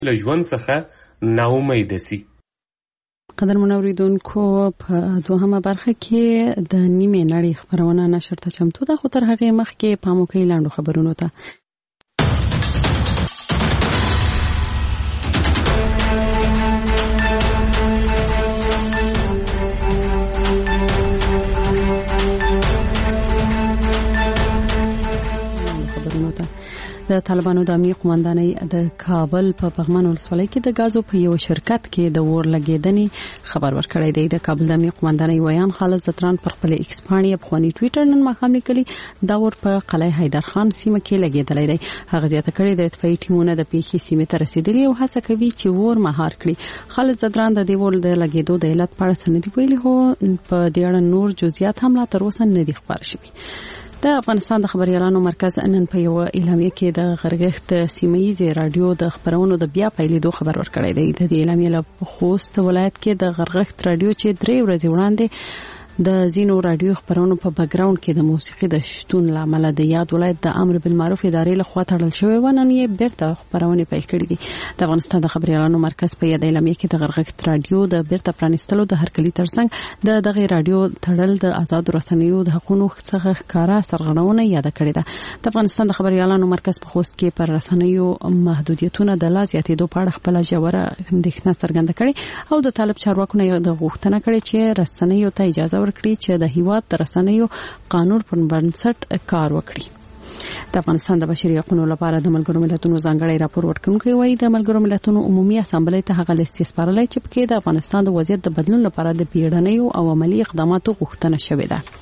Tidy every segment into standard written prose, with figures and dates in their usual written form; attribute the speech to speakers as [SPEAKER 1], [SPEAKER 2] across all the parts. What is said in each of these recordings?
[SPEAKER 1] له ژوند څخه ناامید شي.
[SPEAKER 2] قدرمن اوریدونکو، په دوهمه برخه کې د نیمه نړۍ خبرونه نشر ته چمتو ده، خو تر هغه مخکې پام وکړئ لاندو خبرونو ته. د طالبانو د امنیت قوماندانۍ د کابل په پغمان ولسوالۍ کې د غازو په یو شرکت کې د اور لګیدنې خبر ورکړی دی. د کابل د امنیت قوماندانۍ ویان خالد زتران پر خپل ایکس باندې په خونی ټوئیټر نن مخام لیکلي دا اور په قلعه حیدر خان سیمه کې لګیدلی دی. هغه زیاته کړې د اطفائیې ټیمونه د پیښې سیمه ته رسیدلي او هڅه کوي چې اور مهار کړي. خالد زتران د دې اور د لګیدو د علت په اړه څه نه دی ویلي، خو په دې اړه نور جزئیات هم لا تر اوسه نه دي خبر شوي. د افغانستان د خبريالانو مرکز نن په یو اعلامیه کې د غرغښت سیمایي رادیو د خبرونو د بیا پیلېدو خبر ورکړی دی. د دې اعلامیې له خوست ولایت کې د غرغښت رادیو چې 3 ورځې وړاندې د زینو رادیو خبرونو په بیکګراوند کې د موسیقي د شتون لامل د یاد ولایت د امر بالمعروف ادارې له خوا تړل شوی و، نن یې بیرته خبرونه پیل کړې دي. د افغانستان د خبريالانو مرکز په یاد اعلامیه کې د غرغښت رادیو د بیرته پرانیستلو د هرکلي ترڅنګ دغه رادیو تړل د آزاد رسنیو د حقوقو څخه ښکارا سرغړونه یاد کړې ده. د افغانستان د خبريالانو مرکز په خوست کې پر رسنیو محدودیتونه د لا زیاتېدو په اړه خپل ژوره اندېښنه څرګنده کړې او د طالب چارواکو نه د غوښتنه کړې چې رسنیو ته اجازه ورکړي چې د هیواد د رسنیو قانون پر بنسټ کار وکړي. د افغانستان د بشري حقوقو لپاره د ملګرو ملتونو ځانګړی راپور ورکړونکی وایي د ملګرو ملتونو عمومي اسامبلې ته هغه لیست سپارلای چې پکې د افغانستان د وضعیت د بدلون لپاره د پیړنیو او عملی اقداماتو غوښتنه شوې ده.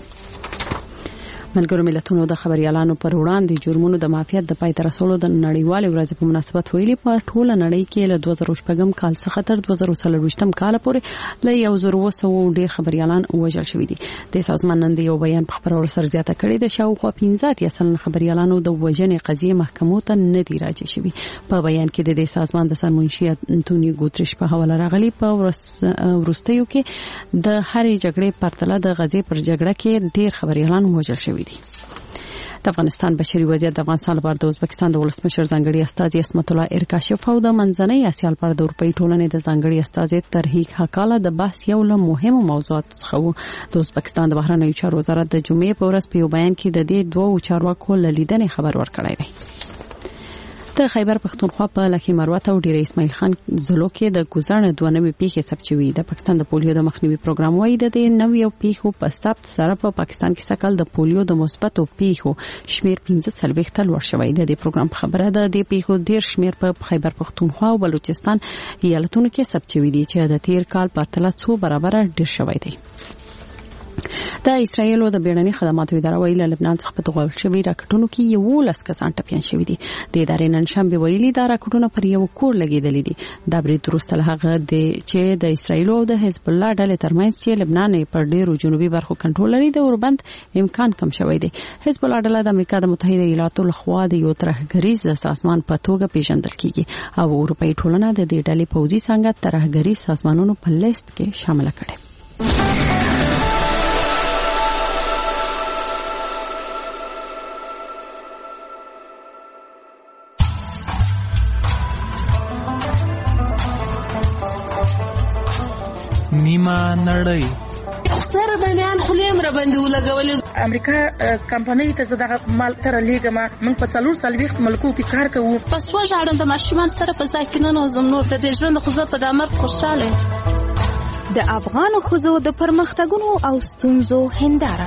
[SPEAKER 2] ملګرو ملتونو د خبريالانو پر وړاندې جرمونو د معافیت د پای ته رسولو د نړیوال ورځ په مناسبت ویلي په ټوله نړۍ کې له 2014 کال څخه تر 2023 کال پورې له 1200 ډیر خبريالان وژل شوي دي. د سازمان نن د یو بیان په خبرولو سره زیاته کړې د شاوخوا 15 خبريالانو د وژنې قضیه محکمو ته نه دی راځي شوی. په بیان کې د سازمان د سرمنشي انټونیو ګوتریش په حواله راغلي په ورستیو کې د هرې جګړې پرتله د غزې پر جګړه کې ډیر خبريالان وژل شوي. د افغانستان بشري وضعیت د افغانستان لپاره د ازبکستان د ولسمشر ځانګړي استاذ اسمت الله ارکاشف او د منځنۍ اسیا لپاره د اروپאי ټولنې د ځانګړي استاذ ترهیق حقاله د بحث یو له مهمو موضوعاتو څخه و. د ازبکستان د بهرنیو چارو وزارت د جمعې په ورځ په یو بیان کې د دې دوه چارواکو له لیدنې خبر ورکړی دی. د خیبر پښتونخوا په لکه مروت او ډیر اسماعیل خان زلو کې د ګزارنه 92 پیښې ثبت شوې. د پاکستان د پولیو د مخنیوي پروګرام وايي د 90 پیښو په ثبت سره په پاکستان کې سکل د پولیو د مثبتو پیښو شمیر 15 تل ور شوی. د دې پروګرام په خبره ده د پیښو ډیر شمیر په خیبر پښتونخوا او بلوچستان ایالتونو کې ثبت شوې دي چې د تیر کال په پرتله 2 برابر ډیر شوی دی. د اسرایل د بیړني خدماتو اداره ویلي لبنان څخه په توغل شوی راکټونو کې 11 کسان ټپيان شوي دي. د ادارې نن شنبه ویلي دا راکټونه پر یو کور لګیدلې دي. دا برید وروسته له هغه چې د اسرایل او د حزب الله ډلې ترمنځ چې لبنان پر ډیرو جنوبي برخو کنټرول لري د اوربند امکان کم شوی دی. حزب الله ډله د امریکا د متحده ایالاتو لخوا د یو ترهګریز سازمان په توګه پیژندل کیږي او اروپאי ټولنه د دې ډلې پوځي څنګه ترهګریز سازمانونو په لیست کې شامل کړي.
[SPEAKER 3] نیمه نړۍ
[SPEAKER 4] سره د میان خلیم را باندې ولګولې.
[SPEAKER 5] امریکا کمپنۍ ته زړه مال تر لیګه ما من په 4 ملکو کې کار کوو.
[SPEAKER 4] پس وژاړم د ماشومان سره په ځای کې نه نوزم نور د ژوند خو زه په دمر خوشاله.
[SPEAKER 6] د افغان خزو د پرمختګونو او ستونزو هنداره.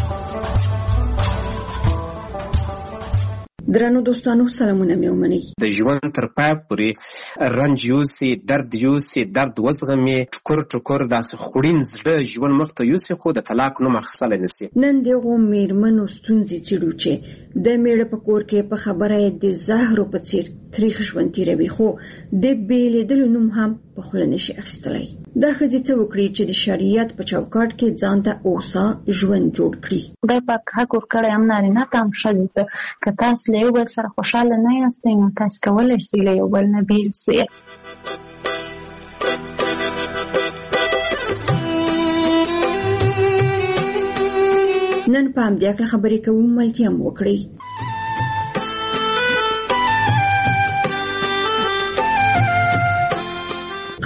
[SPEAKER 7] درنو دوستانو سلامونه مې ومنئ.
[SPEAKER 8] د ژوند تر پای پورې رنج یوسي، درد یوسي، درد وزغمي، ټکر ټکر داسې خوړین زړه ژوند مخ ته یوسي، خو د طلاق نوم اخیستلی نشي.
[SPEAKER 7] نن دغو میرمنو ستونزې څېړو چې د میړه په کور کې په خبره یې د زهرو په څېر تریخ ژوند تېروي، خو د بېلېدلو نوم هم په خوله نشي اخیستلی. دا ښځې څه وکړي چې د شریعت په چوکاټ کې ځان ته اوسا ژوند جوړ کړي.
[SPEAKER 9] خدای پاک حق ورکړی هم نارینه ته هم ښځې ته. که تاسو له یو بل سره خوشحاله نه یاستئ نو تاسو کولی شئ له یو بل نه بېل شئ.
[SPEAKER 7] نن په همدې اړه خبرې کوو، ملتیا مو وکړئ.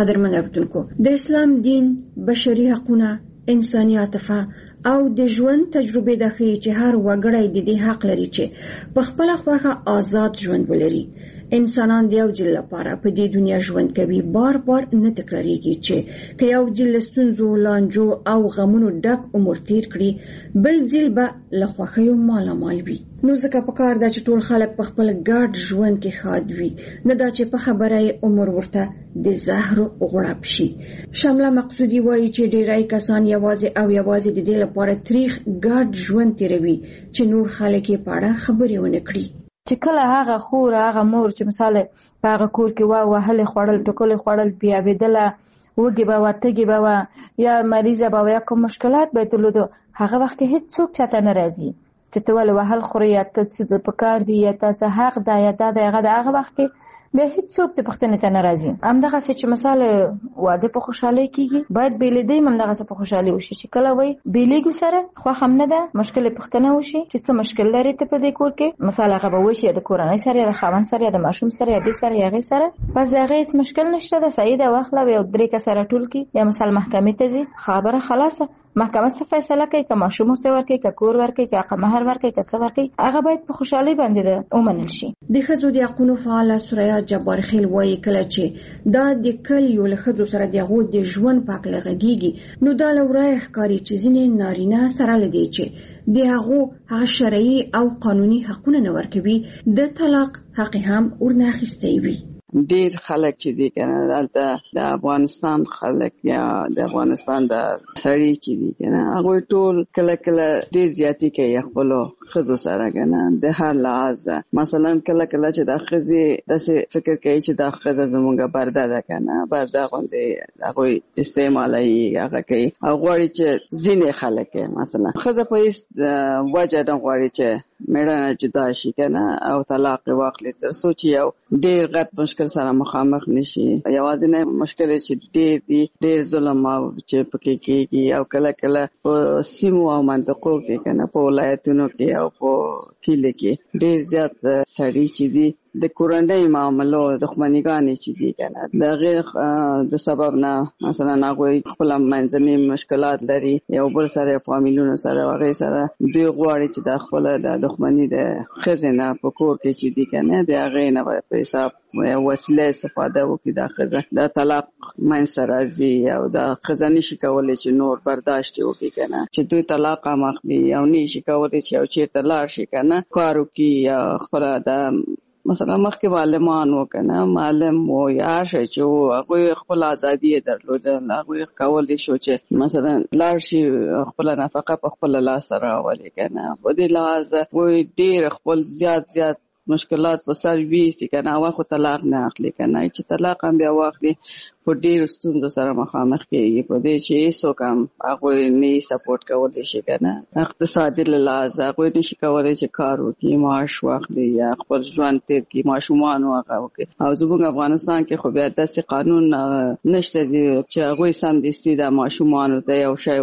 [SPEAKER 7] قدرمن اردوونکو د اسلام دین بشري حقوقونه انساني عاطفه او د ژوند تجربه د خې چې هر وګړی د دې حق لري چې په خپل خواخه آزاد ژوند ولري. انسانان د یو ځل لپاره په دې دنیا ژوند کوي، بار بار نه تکراریږي چې که یو ځل ستونزو لانجو او غمونو ډک عمر تیر کړي بل ځل به له خوښیو مالامال وي. نو ځکه پکار ده چې ټول خلک په خپل ګډ ژوند کې ښاد وي، نه دا چې په خبره عمر ورته د زهر غړپ شي. شامله مقصودی وایي چې ډیری کسان یوازې د دې لپاره تاریخ ګډ ژوند تیروي چې نور خلک یې په اړه خبرې ونه کړي.
[SPEAKER 3] چې کله هغه خور هغه مور چې مثال په هغه کور کې وهلې خوړل ټکولې خوړل بیا بدله وږي به وتګي به یا مریضه به یا کوم مشکلات به تلودو، هغه وخت کې هیڅ څوک چاته نه راځي چې ته ول وهل خوري یا ته څه په کار دی یا تاسو حق دا یا دا هغه وخت کې به هیڅ څوک ته پښتنه ته ناراضي. همدغه چې مثال واده په خوشحالي کېږي باید بیلیدې همدغه څه په خوشحالي وشي چې کله وای بیلیګو سره خو هم نه ده مشکل پښتنه وشي چې څه مشکل لري ته په دې کور کې مثال هغه به وشي د کورنۍ سره یا د خاوند سره یا د ماشوم سره یا د سره یا غي سره بس دا غي مشکل نشته ده سعیده واخله یو درې کسره ټول کی یا مثال محکمې ته ځي خبره خلاصه محکمه څه فیصله کوي که ماشوم ورته ورکړي که کور ورکړي که حق مهر ورکړي که څه ورکړي هغه باید په خوشحالي باندې ده ومنل شي.
[SPEAKER 7] د ښځو د حقونو فعاله سوریا جبار خیل وایي کله چې دا د کلیو له ښځو سره د هغو د ژوند په هکله غږیږي نو دا له ورایه ښکاري چې ځینې نارینه سره له دې چې د هغو هغه شرعي او قانوني حقونه نه ورکوي د طلاق حق هم ورنه اخیستی وي.
[SPEAKER 10] ډیر خلک چې دي کنه دلته د افغانستان خلک یا د افغانستان د سړي چې دي کنه هغه ټول کله کله ډیر زیاتی کوي خپل خزو سره کنه د هر لحاظ مثلا کله کله چې د خزي داسې فکر کوي چې د خزه زمونږه برده ده کنه برده غوندې هغه استعمالي هغه کوي او غواړي چې ځینې خلک مثلا خزه په هیڅ وجه نه غواړي چې میړه جدا شي کنه او طلاق واخلي تر څو چې یو ډیر غټ مشکل سره مخامخ نشي. یوازې نه مشکل چې ډیر ظلم او چې پکې کېږي او کله کله په سیمو او منطقو کې کنه په ولایتونو کې او په کلی کې ډیر زیات سړي چې دي د کورنۍ معاملو دښمنیګانې چې دي کنه د غیر د سبب نه مثلا هغه خپل منځني مشکلات لري یو بل سره فامیلونو سره هغه سره دوی غواړي چې د خپل د دښمنۍ د خزینه په کور کې چې دي کنه د هغه نه په حساب وسیله استفاده وکړي د خزه د طلاق من سره راځي او د خزانه شي کولای چې نور برداشت وکړي کنه چې دوی طلاق مخدي او نشي کولای چې او چیرته لاړ شي کنه کارو کې خپل د مثلا مخکې معلمان وکنه معلم و یا شي چې هغه خپل ازادي درلوده هغه کولای شو چې مثلا لاړ شي خپل نفقه په خپل لاس سره ولې کنه په دې لحاظ وې ډیر خپل زیات مشکلات په سر وی سي کنه او خو طلاق نه اخلي کنه چې طلاق هم بیا واخلي په ډیر ستونزو سره مخامخ کېږي په دې چې هیڅ کم هغه نه سپورټ کولای شي کنه اقتصادي لحاظ هغه نشي کولای چې کار وکړي معاش واخلي یا خپل ژوند تیر کې ماشومان هغه وکړي او زموږ افغانستان کې خو بیا داسې قانون نشته دی چې هغه سم دستي د ماشومان ته یو شی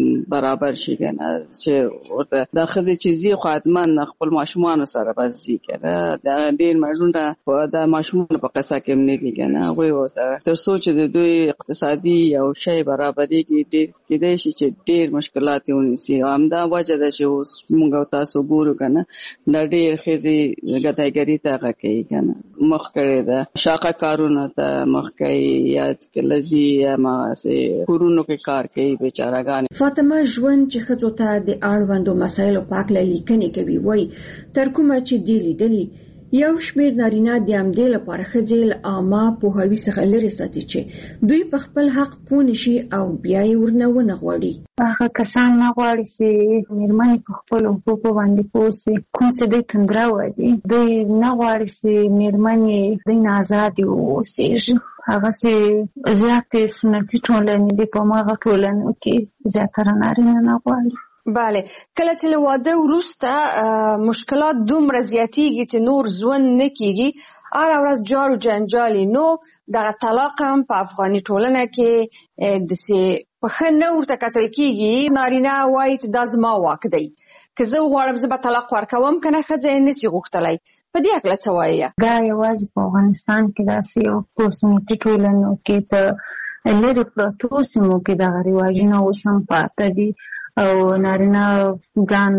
[SPEAKER 10] برابر شي کنه چې ورته د خزي چیزي خدمت خپل ماشومان سره بزي کنه د ډیر مړونه د ماشومان په قصه کې نه دي کنه هغه سره تر څو د دوی اقتصادي او شی برابرۍ کې ډیر کېدای شي چې ډیر مشکلات ونیسي همدا وجه ده چې موږ تاسو ګورو کنه د ډیر خزي غدایګری ته کوي کنه مخ کړي ده شاقه کارونه ته مخ کوي یا کلزي ما سه کورونو کې کار کوي بیچارهګان.
[SPEAKER 7] فاطمه ژوند چې خځو ته د اړوندو مسایلو پاک لیکنې کوي وای تر کومه چې دی لیدلی یو شمیر نارینه د امدې لپاره خځل عامه پوهاوی څخه لري ساتي چې دوی په خپل حق پوه نشي او بیا یې ورنه ونه غواړي.
[SPEAKER 9] هغه کسان نه غواړي چې میرمنې په خپل حقوقو باندې پوه شي کوم څه دوی تندرا وایي دوی نه غواړي چې میرمنې دوی آزادې واوسېږي هغه چې زیاتې سنتي ټولنې دي په هغه ټولنو کې زیاتره نارینه نه غواړي.
[SPEAKER 11] بله کله چې له واده وروسته مشکلات دومره زیاتیږي چې نور ژوند نه کیږي هر ورځ جار و جنجالي نو دغه طلاق هم په افغاني ټولنه کې داسې په ښه نه ورته کتل کېږي، نارینه وایي چې دا زما واک دی، که زه غواړم زه به طلاق ورکوم که نه ښځه یې نشي غوښتلی. په دې هکله څه وایي؟
[SPEAKER 9] دا یوازې په افغانستان کې داسې یو په سنتي ټولنو کې په لرې پرتو سیمو کې دغه رواجونه اوس هم پاته دي او نارینه ځان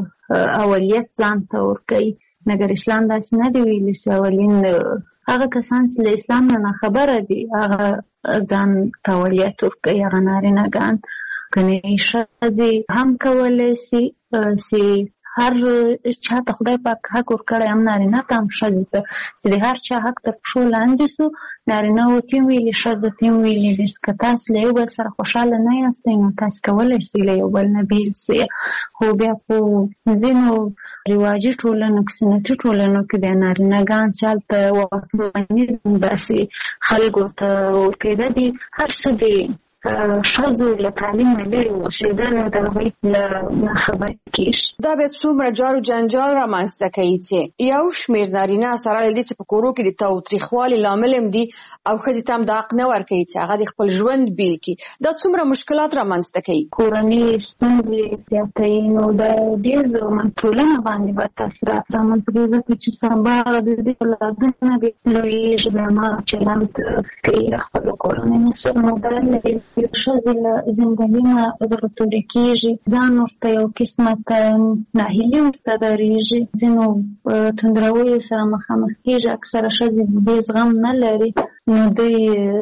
[SPEAKER 9] اولیت ځان ته ورکوي، مګر اسلام داسې نه دی ویلي چې اولین هغه کسان چې له اسلام نه ناخبره دي هغه ځان ته اولیت ورکوي، هغه نارینه‌ګان. کنې ښځې هم کولی شي چې هر چا ته خدای پاک حق ورکړی، هم نارینه ته هم ښځې ته، چې د هر چا حق تر پښو لاندې شو. نارینه ورته یې ویلي، ښځو ته یې ویلي دي که تاسو له یو بل سره خوشحاله نه یاستئ نو تاسو کولی شئ له یو بل نه بېل شئ. خو بیا په ځینو رواجي ټولنو کې، سنتي ټولنو کې بیا نارینه‌ګان چې هلته واکمني داسې خلکو ته ورکېده دي، هر څه دي ښځو له تعلیم نه لرې اوسېدل او د هغوی له ناخبرۍ کېږي.
[SPEAKER 11] دا بیا څومره جار و جنجال رامنځته کوي چې یو شمېر نارینه سره له دې چې په کورو کې د تاوتریخوالي لامل هم دي او ښځې ته هم دا حق نه ورکوي چې هغه د خپل ژوند بیل کړي. دا څومره مشکلات رامنځته کوي؟
[SPEAKER 9] کورنۍ ستونزې زیاتوي، نو دا ډېر ټولنه باندې به تاثیرات رامنځته کوي، ځکه چې سبا د دې اولادونه لویېږي بیا هماغه چلند کوي له خپلو کورنیو سره. نو دا ښځې له زندګي نه زړه تورې کېږي، ځان ورته یو قسمت ناهیلي ورته ډارېږي، ځینو توندرویو سره مخامخ کېږي. اکثره ښځې دې زغم نه لري، نو دوی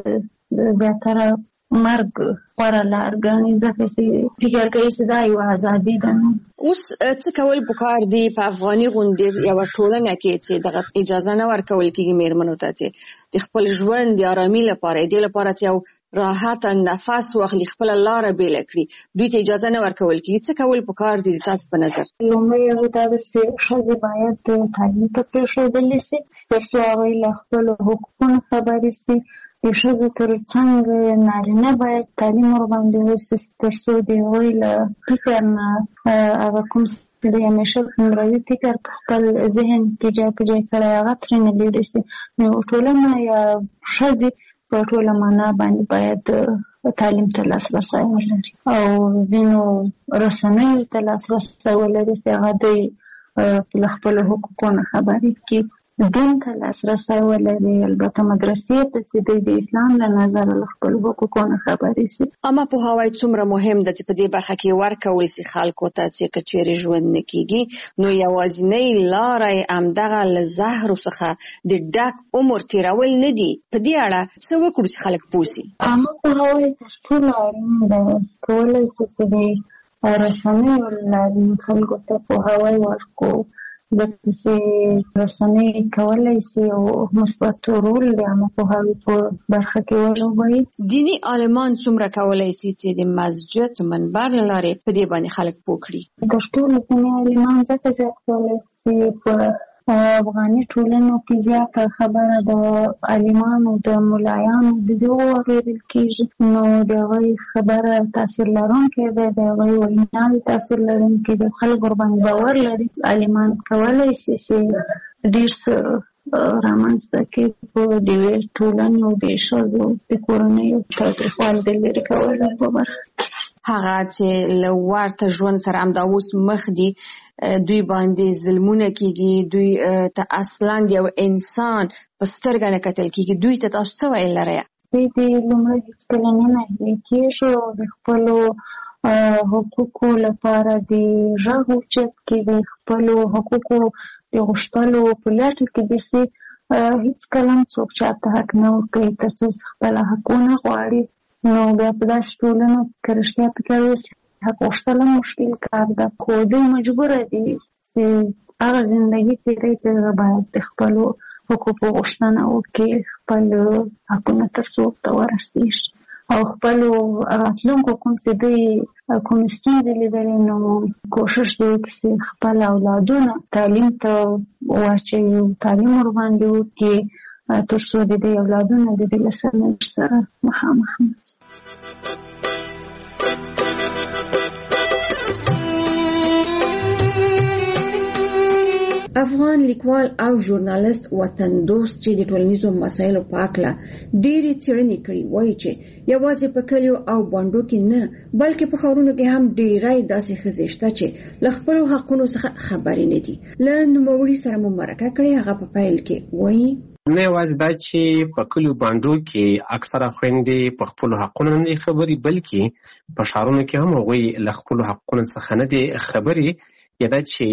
[SPEAKER 9] زیاتره مرګ غوره لار ګڼي، ځکه چې فکر کوي چې دا یوه ازادي ده.
[SPEAKER 11] اوس څه کول پکار دي په افغاني غوندې یوه ټولنه کې چې دغه اجازه نه ورکول کېږي مېرمنو ته چې د خپل ژوند د ارامي لپاره، دې لپاره چې یو راحته نفس واخلي، خپله لاره بېله کړي، دوی ته اجازه نه ورکول کېږي. څه کول پکار دي تاسو په نظر؟
[SPEAKER 9] لومړی هغه دا ده چې ښځې باید تعلیم ته پرېښودلې شي، تر څو هغوی له خپلو حقوقونو خبرې شي. د ښځو تر څنګ نارینه باید تعلیم ورباندې وشي، تر څو د هغوی له فکر نه هغه کوم چې د همیشه عمروي فکر په خپل ذهن کې جای په جای کړی هغه ترېنه لرې شي. نو ټولنه یا ښځې په ټوله معنا باندې باید تعلیم ته لاسرسی ولري او ځینو رسنیو ته لاسرسی ولري چې هغه دوی له خپلو حقوقو نه خبرې کړي، دین ته لاسرسی ولري، البته مدرسې ته چې دوی د اسلام له نظره له خپلو حقوقو نه خبرې شي.
[SPEAKER 11] عامه پوهاوی څومره مهم ده چې په دې برخه کې ورکول شي خلکو ته چې که چېرې ژوند نه کېږي نو یوازینۍ لاره یې همدغه له زهرو څخه د ډک عمر تېرول نه دي. په دې اړه څه وکړو چې خلک پوه شي؟
[SPEAKER 9] عامه پوهاوی تر ټولو اړین دی. کولی شو چې د رسنیو له لارې خلکو ته پوهاوی ورکړو، ځکه چې رسنۍ کولی شي او مثبت رول د عامه پوهاوي په برخه کې ولوبوي.
[SPEAKER 11] دیني عالمان څومره کولی شي چې د مسجد منبر له لارې په دې باندې خلک پوه کړي؟
[SPEAKER 9] تر ټولو دیني عالمان ځکه زیات کولی شي په افغاني ټولنو کې زیاته خبره د عالمانو د ملایانو د دې واورېدل کېږي، نو د هغوی خبره تاثیر لرونکې ده، د هغوی ویناوې تاثیر لرونکې ده، خلک ورباندې باور لري. عالمان کولی شي چې ډېر څه رامنځته کړي په د یوې ټولنې او د ښځو د کورنیو تاوتریخوالي د لرې کولو په برخه کې.
[SPEAKER 11] هغه چې له ورته ژوند سره همدا اوس مخ دي، دوی باندې ظلمونه کېږي، دوی ته اصلا د یو انسان په سترګه نه کتل کېږي، دوی ته تاسو څه ویل لرئ؟
[SPEAKER 9] دوی د لومړی هېڅکله نه ناهیلي کېږي او د خپلو حقوقو لپاره د غږ اوچت کې د خپلو حقوقو د غوښتلو په لټه کې دي چې هېڅکله هم څوک چاته حق نه ورکوي تر څو خپله حق ونه غواړي. نو بیا په داسې ټولنو کې رښتیا فکر وشي حق غوښتل هم مشکل کار ده، خو دوی مجبوره دي چې هغه زندګي تېروي چې باید د خپلو حقوقو غوښتنه وکړي، خپل حقونه تر څو ورته ورسېږي او خپلو راتلونکو کوم چې دوی کومې ستونزې لیدلې نو کوښښ دې وکړي چې خپل اولادونه تعلیم ته واچوي، تعلیم ورباندې وکړي تر څو د دې اولادونه د دې له سرنوشت سره مخامخ نه شي.
[SPEAKER 7] افغان لیکوال او ژورنالیست وطن دوست چې د ټولنیزو مسایلو په اړه ډېری څېړنې کړې وایي چې یوازې په کلیو او بانډو کې نه بلکې په ښارونو کې هم ډېری داسې ښځې شته چې له خپلو حقونو څخه خبرې نه دي. له نوموړي سره مو مرکه کړې. هغه په پیل کې وایي
[SPEAKER 8] نه یوازې دا چې په کلیو بانډو کې اکثره خویندې په خپلو حقونو نه خبرې بلکې په ښارونو کې هم هغوی له خپلو حقونو څخه نه دي خبرې. یا دا چې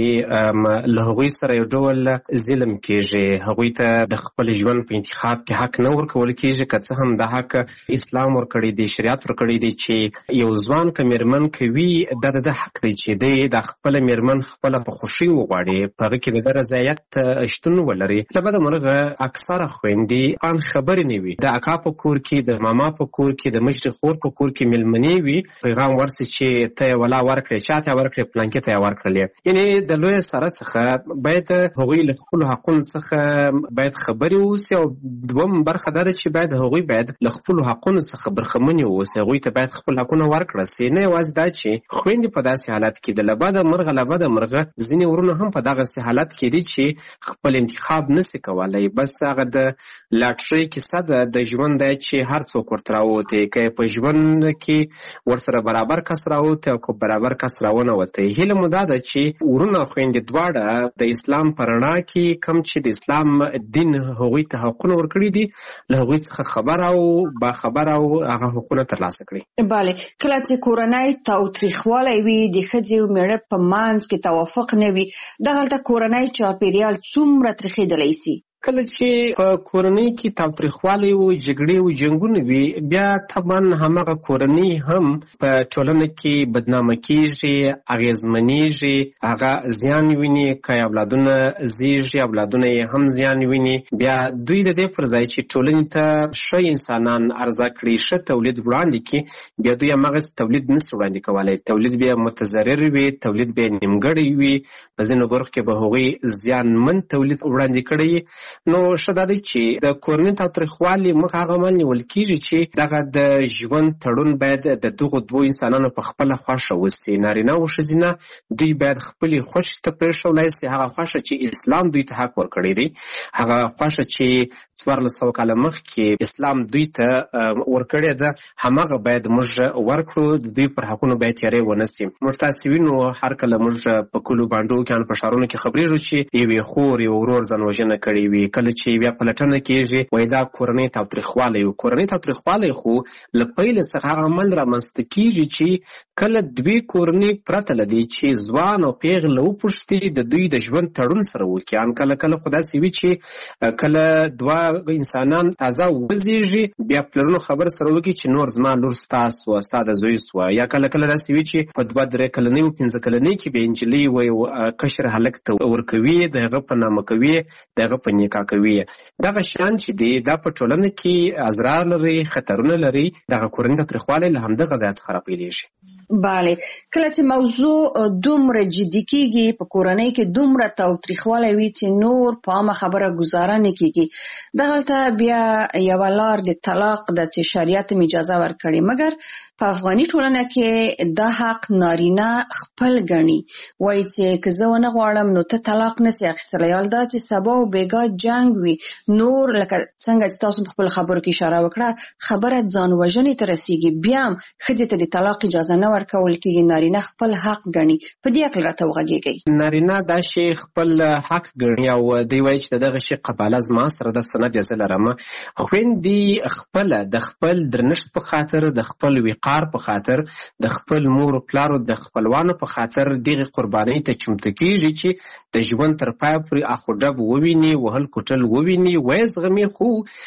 [SPEAKER 8] له هغوی سره یو ډول ظلم کېږي، هغوی ته د خپل ژوند په انتخاب کې حق نه ورکول کېږي، که څه هم دا حق اسلام ورکړی دی، شریعت ورکړی دی چې یو ځوان که میرمن کوي دا د حق دی چې دی د خپل میرمن خپله په خوښي وغواړي، په هغه کې د رضایت شتون ولري. له بده مرغه اکثره خویندې ان خبرې نه وي، د اکا په کور کې، د ماما په کور کې، د مشرې خور په کور کې میلمنې وي، پیغام ورسي چې ته یې ولا ورکړې، چاته یې ورکړې، پلانکې ته یې ورکړلې. یعنې د لوی سره څخه باید هغوی له خپلو حقونو څخه باید خبرې ووسي، او دوم برخه دا ده چې باید هغوی باید له خپلو حقونو څخه برخمنې ووسي، هغوی ته باید خپل حقونه ورکړه سي. نه یوازې دا چې خویندې په داسې حالت کې د له بده مرغه ځینې ورونه هم په دغسې حالت کې دي چې خپل انتخاب نسي کولی، بس هغه د لاټرۍ کیسه ده د ژوند دی چې هر څوک ورته راووتی، که په ژوند کې ورسره برابر کس راووتی او که برابر کس راونوتی. هیله مو دا ده چې ورونه خویندې دواړه د اسلام په رڼا کې کوم چې د اسلام دین هغوی ته حقونه ورکړي دي له هغوی څخه خبر او باخبر او هغه حقونه ترلاسه کړي.
[SPEAKER 11] بله، کله چې کورنۍ تاوتریخوالی وي، د ښځې او میړه په منځ کې توافق نه وي، دغلته کورنۍ چاپیریال څومره تریخېدلی سي؟
[SPEAKER 8] کله چې په کورنۍ کې تاوتریخوالی و، جګړې و، جنګونه وي، بیا طبعا همغه کورنۍ هم په ټولنه کې بدنامه کېږي، اغېزمنېږي، هغه زیان ویني. که اولادونه زېږي، اولادونه یې هم زیان ویني. بیا دوی د دې پر ځای چې ټولنې ته ښه انسانان عرضه کړي، ښه تولید وړاندې کړي، بیا دوی همغسې تولید نسي وړاندې کولی. تولید بیا متضرر وي، تولید بیا نیمګړی وي، په ځینو برخو کې به هغوی زیانمن تولید وړاندې کړی. نو ښه دا دی چې د کورنۍ تاوتریخوالي مخ هغه عمل نیول کېږي چې دغه د ژوند تړون باید د دغو دوو انسانانو په خپله خوښه وسي، نارینه او ښځینه دوی باید خپلې خوښې ته پرېښولی سي. هغه خوښه چې اسلام دوی ته حق ورکړی دی، هغه خوښه چې 1400 کاله مخکې اسلام دوی ته ورکړې ده، هماغه باید موږ ورکړو. دوی پر حقونو باید تیاری ونه سي. موږ تاسې وینو هر کله موږ په کلو بانډو کې په ښارونو کې خبرېږو چې یوې خور یو ورور ځان وژنه کړې وي. کله چې بیا پلټنه کېږي وایي دا کورنۍ تاوتریخوالی و. کورنۍ تاوتریخوالی خو له پیله څخه هغه عمل رامنځته کېږي چې کله دوی کورنۍ پرته له دې چې ځوان او پیغله وپوښتي د دوی د ژوند تړون سره وکړي. ان کله خو داسې وي چې کله دوه انسانان تازه وزېږي بیا پلرونو خبر سره وکړي چې نور زما لور ستا سوه، ستا د زوی سوه. یا کله داسې وي چې په 2-3 کلنۍ و 15 کلنۍ کې بیا نجلۍ کشر هلک ته ورکوي، د هغه په نامه کوي، د هغه په نکاح کوي. دغه شیان چې دی دا په ټولنه کې اضرار لري، خطرونه لري. دغه کورنۍ تاوتریخوالی له همدغه ځایه څخه راپیلېږي.
[SPEAKER 11] بله، کله چې موضوع دومره جدي کېږي، په کورنۍ کې دومره تاوتریخوالی وي چې نور په عامه خبره ګزاره نه کېږي، دغلته بیا یوه لار د طلاق ده چې شریعت هم اجازه ورکړې. مګر په افغاني ټولنه کې دا حق نارینه خپل ګڼي، وایي چې که زه ونه غواړم نو ته طلاق نسي اخیستلی. حال دا چې سبا و بیګا جنګ وي، نور لکه څنګه چې تاسو په خپل خبرو کې اشاره وکړه، خبره ځان وژنې ته رسېږي، بیا هم ښځې ته د طلاق اجازه نه ورکول کېږي. نارینه خپل حق ګڼي. په دې اړه راته وغږېږئ.
[SPEAKER 8] نارینه دا شی خپل حق ګڼي او دوی وایي چې دغه شی قباله زما سره د سند یې زه لرم. خویندې خپله د خپل درنښت په خاطر، د خپل وقار په خاطر، د خپل مور و پلارو د خپلوانو په خاطر دغه قربانۍ ته چمتو کېږي چې د ژوند تر پایه پورې اخو ډب وویني، وهل کوټل وویني، ویې زغمي، خو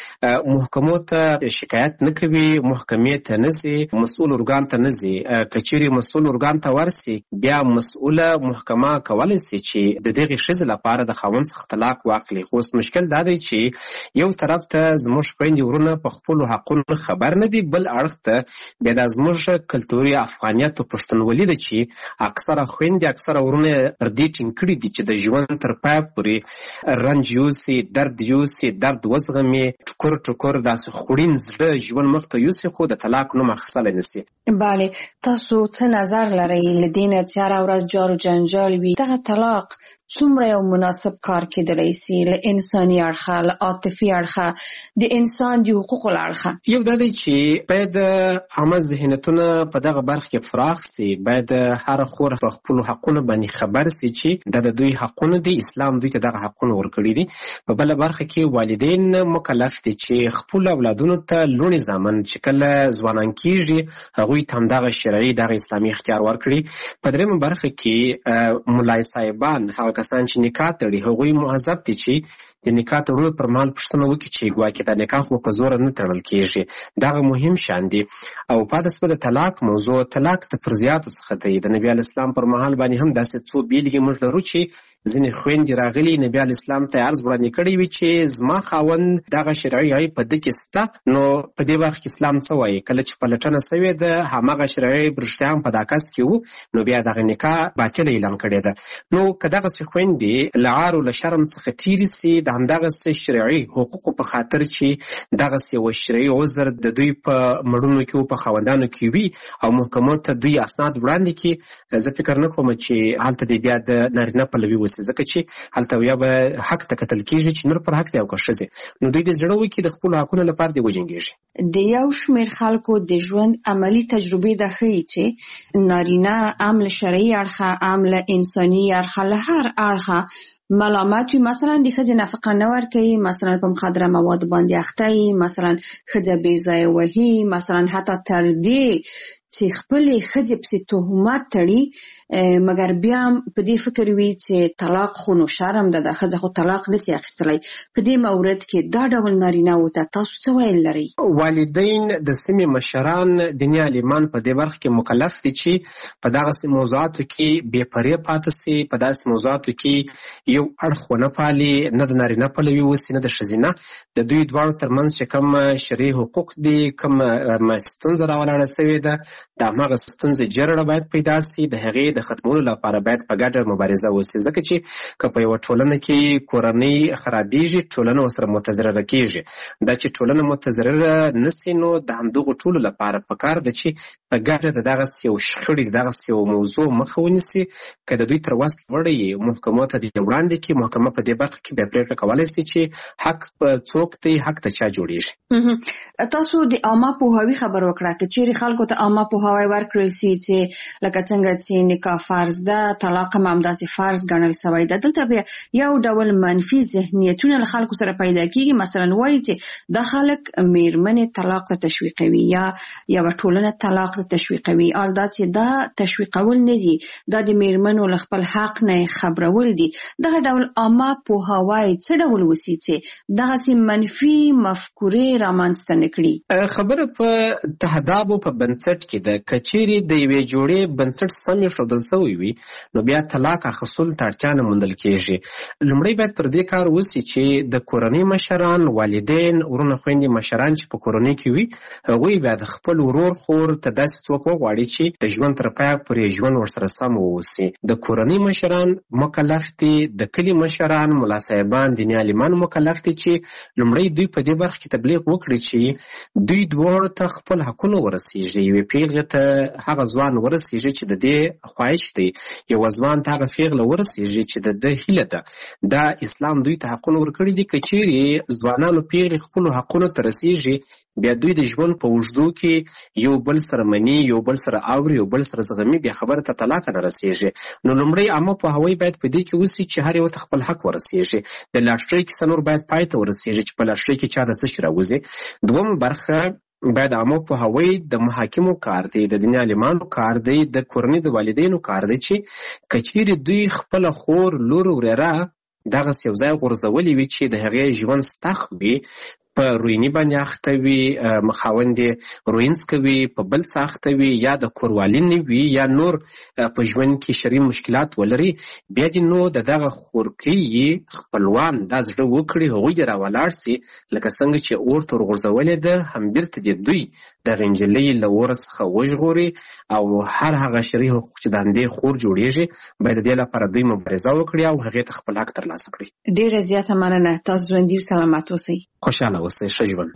[SPEAKER 8] محکمو ته شکایت نه کوي، محکمې ته نه ځي، مسؤل ارګان ته نه ځي. که چیرې مسؤل ارګان ته ورسي بیا مسؤله محکمه کولی سي چې د دغې ښځې لپاره د خاوند څخه طلاق واخلي. خو اوس مشکل دا دی چې یو طرف ته زموږ خویندې ورونه په خپلو حقونو خبر نه دي، بل اړخ ته بیا دا زموږ کلتوري افغانیت او پښتونولي ده چې اکثره خویندې، اکثره ورونه پر دې ټینګ کړي دي چې د ژوند تر پایه پورې رنج یوسي، درد یوسي، درد وزغمي، ټکور داسې خوړین زړه ژوند مخ ته یوسي، خو د طلاق نوم اخیستلی نسي.
[SPEAKER 11] بله، تاسو څه نظر لرئ له دې نه چې هره ورځ جار و جنجال وي؟ دغه طلاق څومره یو مناسب کار کېدلی سي له انساني اړخه، له عاطفي اړخه، د انسان د حقوقو له اړخه؟
[SPEAKER 8] یو دا دی چې باید عامه ذهنیتونه په دغه برخه کې فراخ سي. باید هر خور په خپلو حقونو باندې خبر سي چې دا د دوی حقونه دي، اسلام دوی ته دغه حقونه ورکړي دي. په بله برخه کې والدین مکلف دي چې خپل اولادونو ته لوڼې زامن چې کله ځوانان کېږي هغوی ته همدغه شرعي دغه اسلامي اختیار ورکړي. په درېیمه برخه کې ملای صاحبان هغه کسان چې نکاح تړي هغوی مهذب دي چې د نکاح تړلو پر مهال پوښتنه وکړي چې ګواکې دا نکاح خو په زوره نه تړل کېږي. دغه مهم شان دي. او پاتې شوه د طلاق موضوع. طلاق د فرضیاتو څخه دی. د نبي علیه السلام پر مهال باندې هم داسې څو بیلګې موږ لرو چې ځینې خویندې راغلي نبي علیه السلام ته عرض وړاندې کړی وي چې زما خاوند دغه شرعي عیب په ده کې شته. نو په دې برخه کې اسلام څه وایي؟ کله چې پلټنه سوې ده هماغه شرعي عیب رښتیا هم په دا کس کې و نو بیا دغه نکاح باطله اعلان کړې ده. نو که دغسې خویندې له عار او له شرم څخه تېرې سي د همدغسې شرعي حقوقو په خاطر چې دغسې یو شرعي عذر د دوی په مړونو کې و په خاوندانو کې وي او محکمو ته دوی اسناد وړاندې کړي، زه فکر نه کوم چې هلته دې بیا د نارینه پلوي وسي، ځکه چې هلته یا به حق ته کتل کېږي چې نور پر حق دی او که ښځې، نو دوی د زړه وکړي د خپلو حقونو لپاره دې وجنګېږي.
[SPEAKER 11] د یو شمېر خلکو د ژوند عملي تجربې دا ښیي چې نارینه هم له شرعي اړخه هم له انساني اړخه له هر اړخه ملامت وي. مثلا د ښځې نفقه نه ورکوي، مثلا په مخدره مواد باندې اخته وي، مثلا ښځه بې ځایه وهي، مثلا حتی تر دې چې خپلې ښځې پسې تهمت تړي مګر بیا هم په دې فکر وي چې طلاق خو نو شرم ده، د ښځه خو طلاق نسي اخیستلی. په دې مورد کې دا ډول نارینه‌وو ته تاسو څه ویل لرئ؟
[SPEAKER 8] والدین د سیمې مشران دیني عالمان په دې برخه کې مکلف دي چې په دغسې موضوعاتو کې بې پرې پاتې سي، په داسې موضوعاتو کې یو اړخ ونه پالي، نه د نارینه پلوي وسي نه د ښځینه. د دوی دواړو ترمنځ چې کوم شرعي حقوق دي، کوم ستونزه راولاړه سوې ده، د هماغه ستونزې جرړه باید پیدا سي، د هغې د ختمولو لپاره باید په ګډه مبارزه وسي. ځکه چې که په یوه ټولنه کې کورنۍ خرابېږي ټولنه ورسره متضرره کېږي. دا چې ټولنه متضرره نسي نو د همدغو ټولو لپاره پکار ده چې په ګډه د دغسې یو شخړې د دغسې یو موضوع مخه ونیسي. که د دوی تر وس وړی محکمو ته دې وړاندې کړي، محکمه په دې برخه کې بیا پرېکړه کولی سي چې حق څوک دی، حق ته چا جوړېږي.
[SPEAKER 11] تاسو د عامه پوهاوي خبر وکړه که چیرې خلکو ته عامه پوهاوی ورکړل سي چې لکه څنګه چې نکاح فرض ده، طلاق هم همداسې فرض ګڼل سوی ده، دلته بیا یو ډول منفي ذهنیتونه له خلکو سره پیدا کېږي. مثلا وایي چې دا خلک میرمنې طلاق ته تشویقوي یا یوه ټولنه طلاق ته تشویقوي. دا چې دا تشویقول نه دي، دا د میرمنو له خپل حق نه خبرول دي. دغه ډول عامه پوهاوی څه ډول وسي چې دغسې منفي مفکورې رامنځته نه کړي؟
[SPEAKER 8] خبره په تهدابو په بنسټ کې ده. که چیرې د یوې جوړې بنسټ سم ایښودل سوی وي نو بیا طلاق اخیستلو ته اړتیا نه موندل کېږي. لومړی باید پر دې کار وسي چې د کورنۍ مشران، والدین، ورونه خویندې مشران چې په کورنۍ کې وي هغوی بیا د خپل ورور خور ته داسې څوک وغواړي چې د ژوند تر پایه پورې ژوند ورسره سم واوسي. د کورنۍ مشران مکلف دي، د کلي مشران، ملا صاحبان، دیني عالمان مکلف دي چې لومړی دوی په دې برخه کې تبلیغ وکړي چې دوی دواړو ته خپل حقونه ورسیږي. یوې پیغلې ته هغه ځوان ورسیږي چې د دې خواهش دی، یو ځوان ته هغه پیغله ورسیږي چې د ده هیله ده. دا اسلام دوی ته حقونه ورکړي دي. که چیرې ځوانانو پیغلې خپلو حقونو ته رسیږي بیا دوی د ژوند په اوږدو کې یو بل سره مني، یو بل سره اوري، یو بل سره زغمي، بیا خبره ته طلاق نه رسیږي. نو لومړی عامه پوهاوی باید په دې کې وسي چې هر یو ته خپل حق ورسیږي. د لاټرۍ کیسه نور باید پای ته ورسیږي چې په لاټرۍ کې چا د څه شي راوځي. دوم برخه باید عامه پوهاوی د محاکمو کار دی، د دیني عالمانو کار دی، د کورنۍ د والدینو کار دی چې که چیرې دوی خپله خور، لور، ورېره دغسې یو ځای غورځولي وي چې د هغې ژوند ستخ وي، په رویني باندې اخته وي، خاوند یې روینځ کوي، په بل څه اخته وي، یا د کوروالي نه وي، یا نور په ژوند کې شرعي مشکلات ولري، بیا دې نو د دغه خورکۍ خپلوان دا زړه وکړي هغوی دې راولاړ سي لکه څنګه چې اور ته ورغورځولې ده هم بیرته دې دوی دغه نجلۍ له اوره څخه وژغوري او هر هغه شرعي حقوق چې د همدې خور جوړېږي باید د دې لپاره دوی مبارزه وکړي او هغې ته خپل حق ترلاسه کړي.
[SPEAKER 11] ډېره زیاته مننه. تاسو ژوندي او سلامت اوسئ.
[SPEAKER 8] خوشحاله اوسئ. ښه ژوند.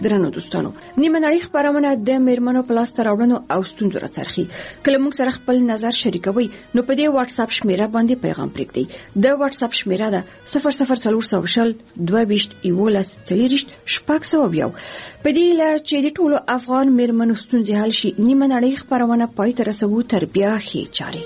[SPEAKER 7] درنو دوستانو، نیمه نړۍ خبرونه د میرمنو په لاس راوړنو او ستونزو راڅرخي. کله موږ سره خپل نظر شریکوي نو په دې واتس اپ شمیره باندې پیغام پرېږدئ. د واتس اپ شمیره ده 00400 22 11 40 602. په دې لا چې د ټولو افغان میرمنو ستونزې حل شي، نیمه نړۍ خبرونه پای ته رسوو تر بیا ښې چارې.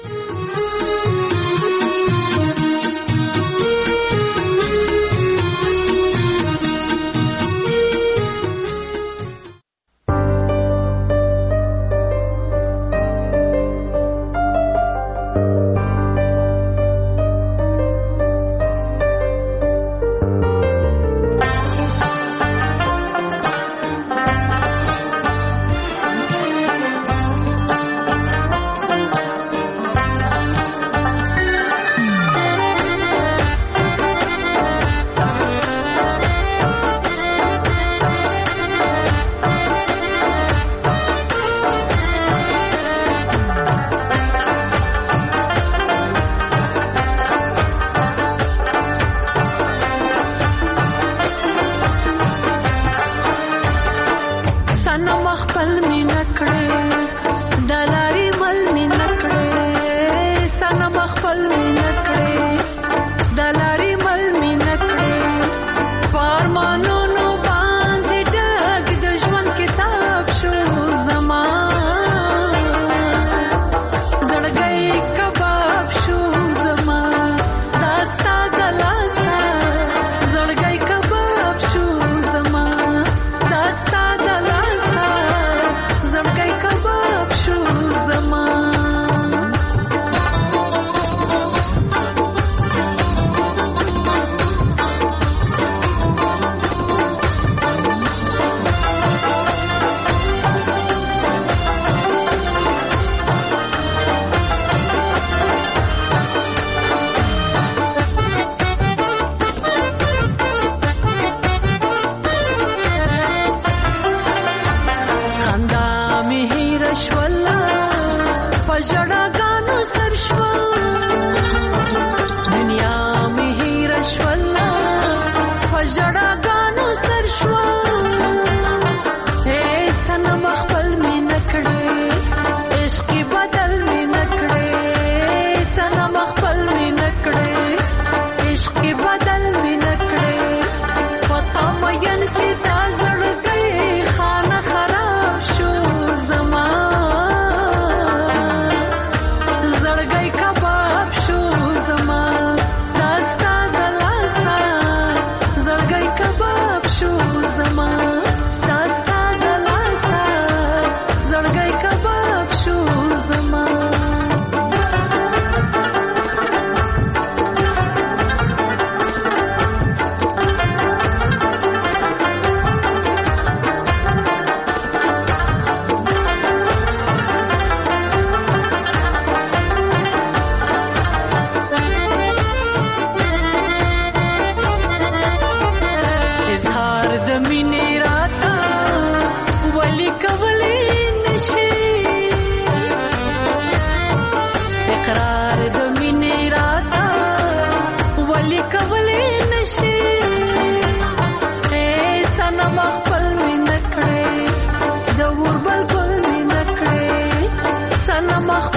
[SPEAKER 12] سنم